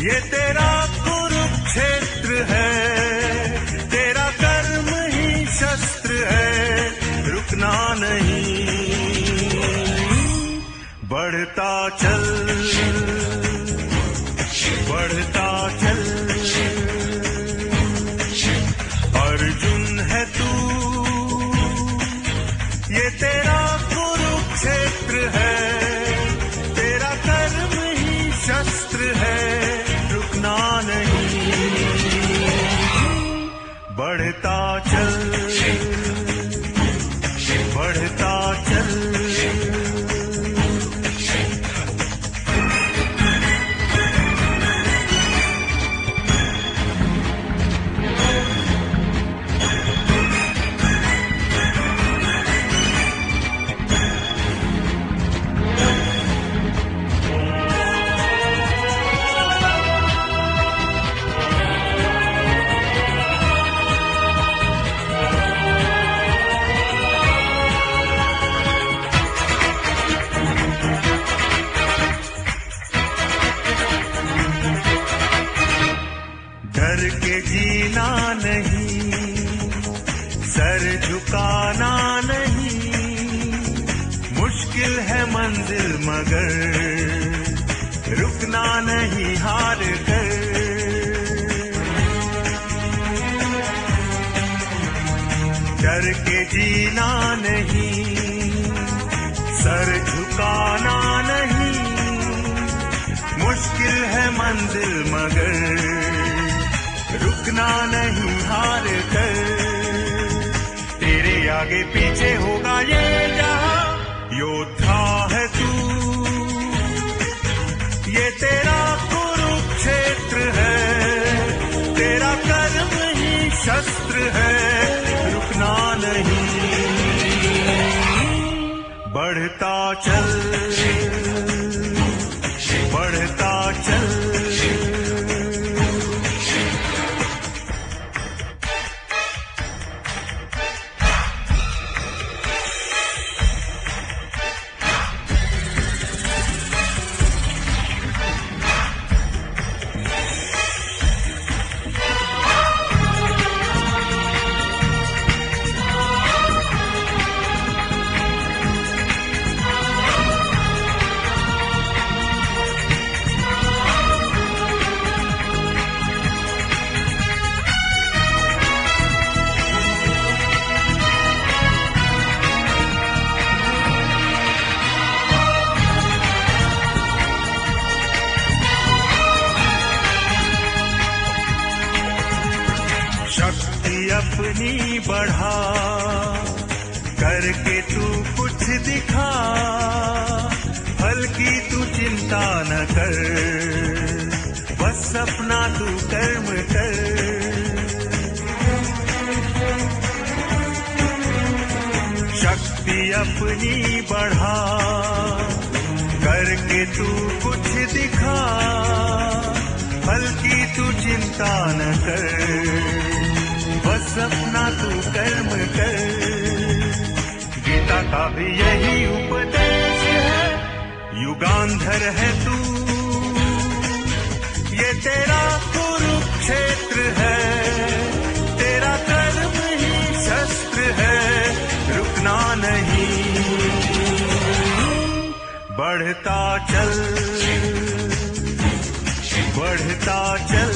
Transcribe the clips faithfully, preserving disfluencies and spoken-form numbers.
ये तेरा कुरुक्षेत्र है, तेरा कर्म ही शस्त्र है, रुकना नहीं, बढ़ता चल, बढ़ता चल। अर्जुन है तू, ये तेरा कुरुक्षेत्र है, तेरा कर्म ही शस्त्र है, रुकना नहीं, बढ़ता चल, बढ़ता चल। डर के जीना नहीं, सर झुकाना नहीं, मुश्किल है मंजिल मगर रुकना नहीं हार कर। डर के जीना नहीं, सर झुकाना नहीं, मुश्किल है मंजिल मगर रुकना नहीं हार कर। तेरे आगे पीछे होगा ये जहां, योद्धा है तू, ये तेरा कुरुक्षेत्र है, तेरा कर्म ही शस्त्र है, रुकना नहीं, बढ़ता चल, बढ़ता चल। शक्ति अपनी बढ़ा, करके तू कुछ दिखा, फल की तू चिंता न कर, बस अपना तू कर्म कर। शक्ति अपनी बढ़ा, करके तू कुछ दिखा, फल की तू चिंता न कर, बस अपना तू कर्म कर। गीता का भी यही उपदेश है, युगांधर है तू, ये तेरा कुरुक्षेत्र है, तेरा कर्म ही शस्त्र है, रुकना नहीं, बढ़ता चल, बढ़ता चल।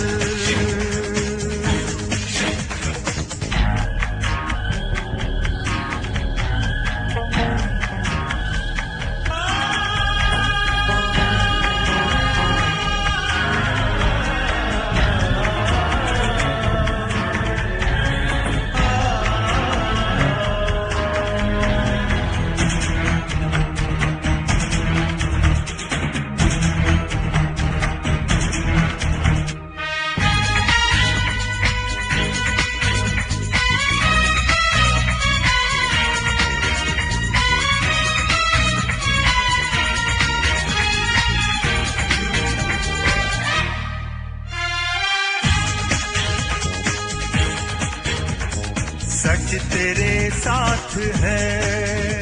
सच तेरे साथ है,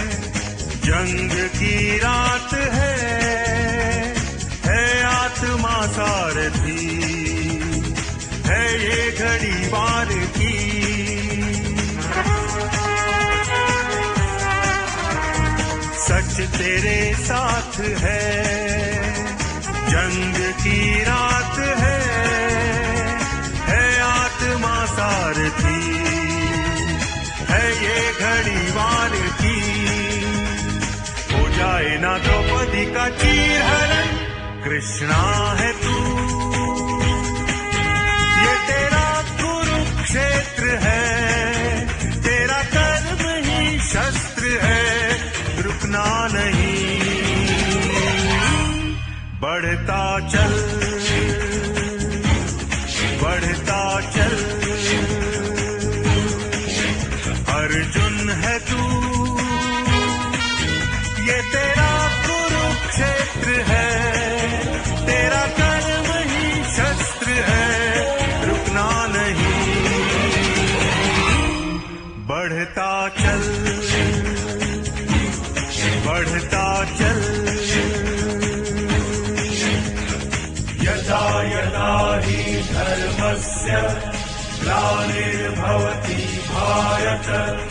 जंग की रात है, है आत्मा सा सारथी है ये घड़ी वार की। सच तेरे साथ है, जंग की रात है, है आत्मा सारथी है ये घड़ी वार की। हो जाए ना द्रौपदी का चीर हरण, कृष्णा है तू, ये तेरा कुरुक्षेत्र है, तेरा कर्म ही शस्त्र है, रुकना नहीं, बढ़ता चल, बढ़ता चल। अर्जुन है तू, ये तेरा कुरुक्षेत्र है, तेरा कर्म ही शस्त्र है, रुकना नहीं, बढ़ता चल, बढ़ता चल। यदा यदा हि धर्मस्य ग्लानिर्भवति भारत,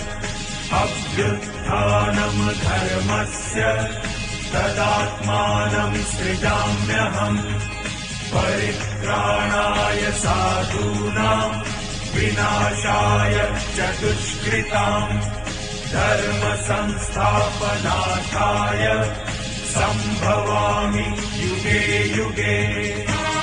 अभ्युत्थानं धर्मस्य तदात्मानं सृजाम्यहम्। परित्राणाय साधूनां विनाशाय च दुष्कृताम्, धर्म संस्थापनार्थाय संभवामि युगे युगे।